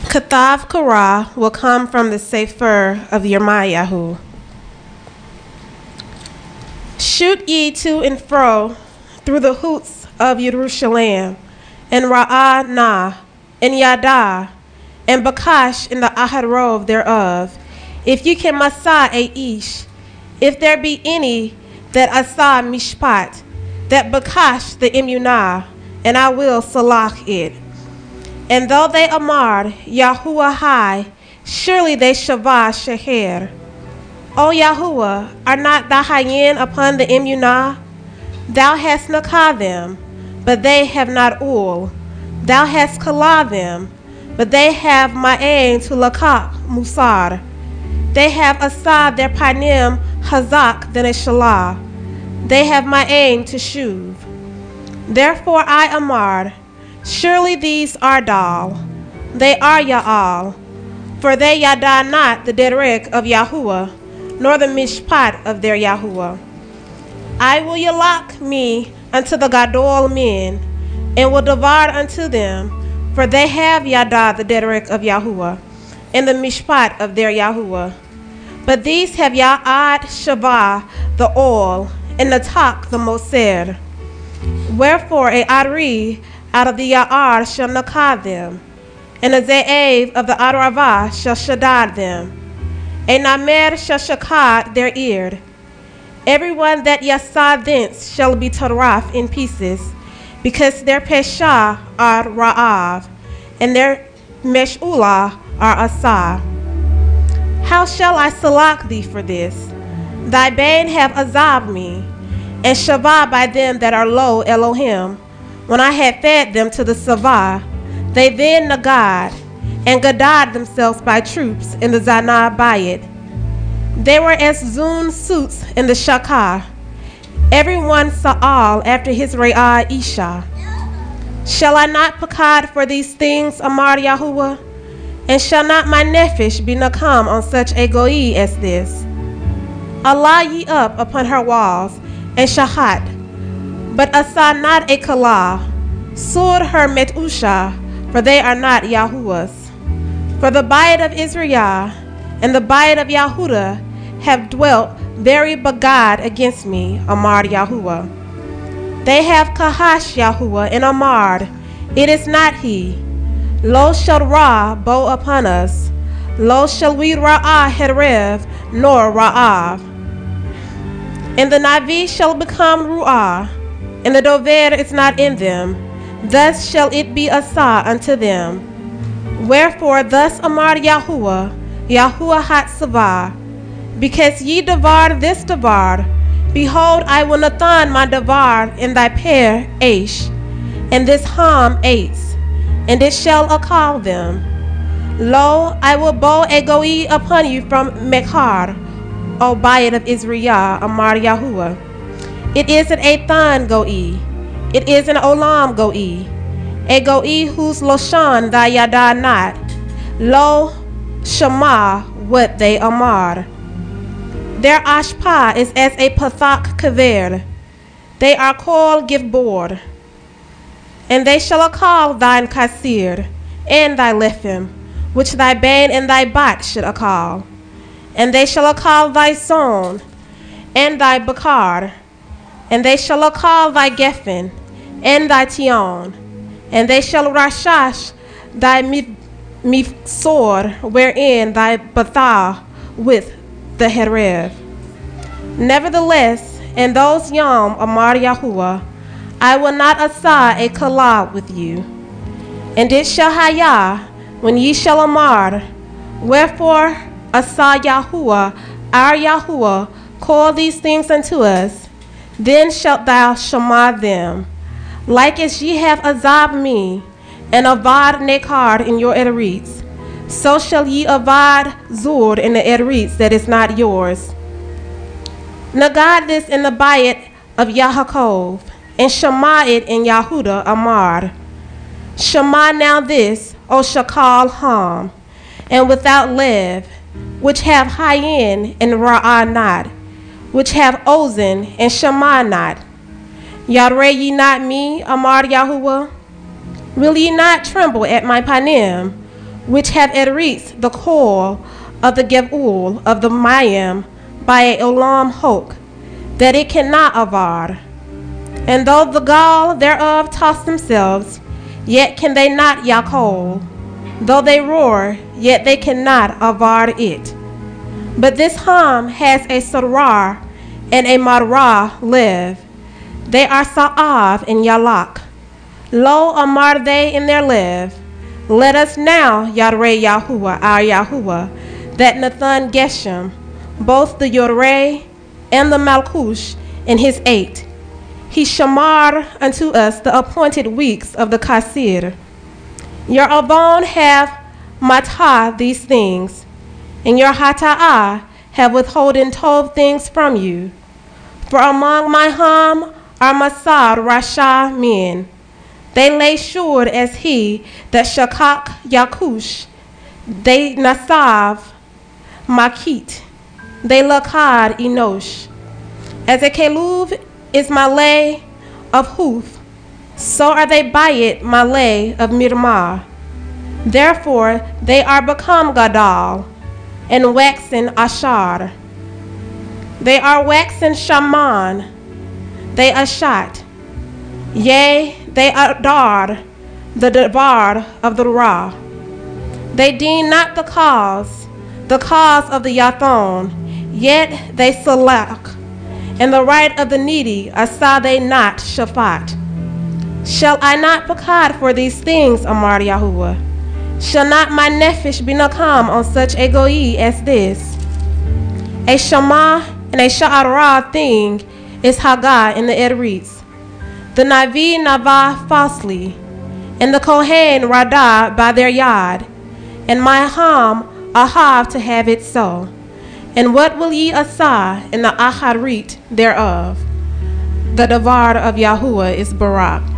Kathav Kara will come from the Sefer of Yirmiyahu. Shoot ye to and fro through the hoots of Jerusalem, and Ra'ah Nah, and Yadah, and Bakash in the Aharov thereof. If you can Masa a Ish, if there be any that Asa Mishpat, that Bakash the Emunah, and I will Salach it. And though they Amar, Yahuwah high, surely they Shavah Sheher. O Yahuwah, are not thy Hayin upon the Emunah? Thou hast Nakah them, but they have not Ul. Thou hast Kalah them, but they have Ma'ain to Lakak Musar. They have Asad their Panim Hazak than a Shalah. They have Ma'ain to Shuv. Therefore I Amar, surely these are Dal. They are Ya'al. For they Yadah not the Derek of Yahuwah, nor the Mishpat of their Yahuwah. I will Yalak me unto the Gadol men, and will devour unto them, for they have Yadah the Derek of Yahuwah, and the Mishpat of their Yahuwah. But these have Ya'ad Shavah the oil, and the Tak the Moser. Wherefore a Ari out of the Ya'ar shall Nakah them, and a Ze'ev of the Aravah shall Shaddad them. A Namer shall Shakad their ear. Everyone that Yasah thence shall be Taraf in pieces, because their Pesha are Ra'av, and their Meshulah are Asah. How shall I salak thee for this? Thy bane have azab me, and Shavah by them that are low Elohim. When I had fed them to the Savah, they then Nagad, and Gadad themselves by troops in the Zanah Bayit. They were as Zun suits in the Shakah, every one Sa'al after his Re'ah Isha. Shall I not pakad for these things, Amar Yahuwah? And shall not my nephesh be nakam on such a goi as this? Allah ye up upon her walls, and shahat, but asa not a kalah, sur her metusha, for they are not Yahuwah's. For the Bayit of Israel and the Bayit of Yahudah have dwelt very bagad against me, Amar Yahuwah. They have kahash Yahuwah and Amar, it is not he. Lo shall Ra bow upon us, lo shall we Ra'ah Herev, nor Ra'av. And the Navi shall become Ru'ah, and the Dover is not in them, thus shall it be Asa unto them. Wherefore thus Amar Yahuwah, Yahuwah Hatzavah, because ye devour this devour, behold I will nathan my devour in thy pair Aish, and this Ham Eitz, and it shall call them. Lo, I will bow a goi upon you from Mekhar, O Bayit of Israel, Amar Yahuwah. It is an Ethan goi, it is an Olam goi, a goi whose Loshan thy Yadah not. Lo, Shema, what they Amar. Their Ashpa is as a Pathak Kaver. They are called Givbor. And they shall call thine Kasir, and thy Lephim, which thy bane and thy bat should call. And they shall call thy son, and thy Bakar. And they shall call thy Geffen, and thy Tion. And they shall Rashash thy Mifsor, wherein thy Bathah with the Herev. Nevertheless, in those Yom, Amar Yahuwah, I will not asa a kalah with you. And it shall hayah, when ye shall amar, wherefore asa Yahuwah, our Yahuwah, call these things unto us, then shalt thou shema them. Like as ye have azab me, and avad nekar in your Edomites, so shall ye avad zur in the Edomites that is not yours. Nagad this in the Bayit of Yaakov, and Shema it in Yahudah Amar. Shema now this, O Shakal Ham, and without Lev, which have Hayin and Ra'ah not, which have Ozen and Shema not. Yare ye not me, Amar Yahuwah? Will ye not tremble at my panim? which have Eretz the coil of the Gevul of the Mayim by a Olam Hok, that it cannot avad. And though the gall thereof toss themselves, yet can they not yakol. Though they roar, yet they cannot avad it. But this Ham has a Sarar and a Marah live. They are Sa'av and Yalak. Lo amar they in their live. Let us now, Yadre Yahuwah, our Yahuwah, that Nathan Geshem, both the Yoreh and the Malkush, in his 8. He shamar unto us the appointed weeks of the Kasir. Your Avon have matah these things, and your Hata'ah have withholden 12 things from you. For among my Ham are Masad Rasha men. They lay sure as he that Shakak Yakush, they Nasav Makit, they Lakad Enosh. As a Keluv is Malay of Huth, so are they by it Malay of Mirmah. Therefore they are become Gadal, and waxen Ashar. They are waxen Shaman, they Ashat. Yea, they adar the debar of the Ra. They deem not the cause of the Yathon, yet they salak, and the right of the needy asa they not shafat. Shall I not pakad for these things, Amar Yahuwah? Shall not my nefesh be nakam on such a goi as this? A shama and a sha'ara thing is Haggah in the Eretz. The Navi Navah falsely, and the Kohen Radah by their yad, and my Ham Ahav to have it so. And what will ye asa in the Aharit thereof? The Davar of Yahuwah is Barak.